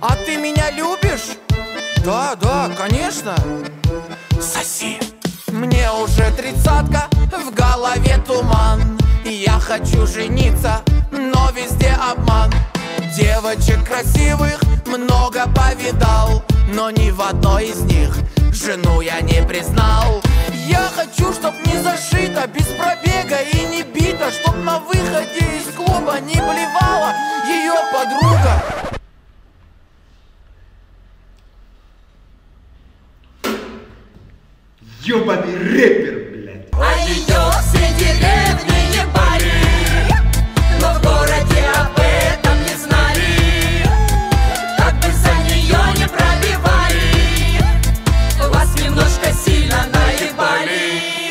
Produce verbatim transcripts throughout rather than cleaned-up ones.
А ты меня любишь? Да, да, конечно. Соси. Мне уже тридцатка, в голове туман. Я хочу жениться, но везде обман. Девочек красивых много повидал, но ни в одной из них жену я не признал. Я хочу, чтоб не зашито, без пробега и не бита, чтоб на выходе из клуба не блевала ее подруга. Ёбаный рэпер, блядь. А ее все деревни не бали, но в городе об этом не знали. Как бы за нее не пробивали, вас немножко сильно наебали.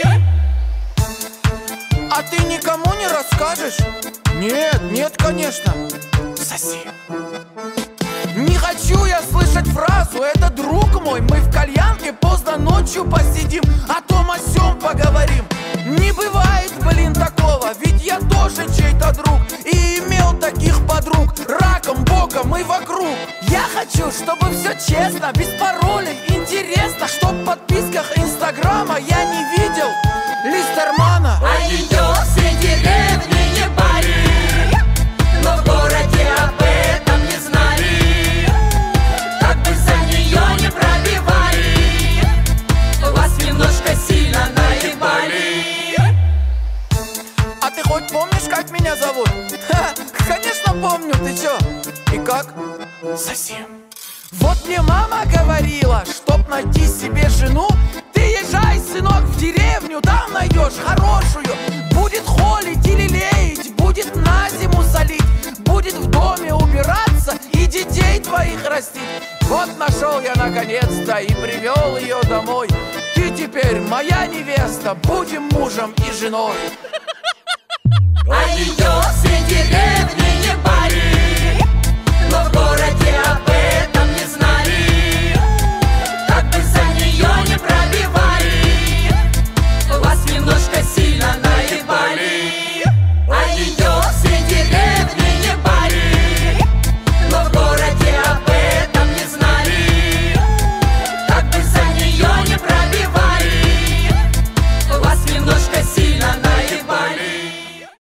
А ты никому не расскажешь? Нет, нет, конечно. Соси. Не хочу я слышать фразу: это друг мой, мы в кальянке поздно ночью посидим, о том о сём поговорим. Не бывает, блин, такого, ведь я тоже чей-то друг и имел таких подруг раком, боком и вокруг. Я хочу, чтобы все честно, без паролей, интересно, чтоб в подписках инстаграма я не видел Листермана. А ее все деревни не бали, но в городе об этом не знали. Как бы за нее не пробивали, вас немножко сильно наебали. А ты хоть помнишь, как меня зовут? Ха, конечно помню, ты чё? И как? Совсем. Вот мне мама говорила, чтоб найти себе жену, ты езжай, сынок, в деревню, там найдешь хорошую. Будет холить или леять, будет на зиму солить, будет в доме убираться и детей твоих растить. Вот нашел я наконец-то и привел ее домой. Ты теперь моя невеста, будем мужем и женой. А ее все деревни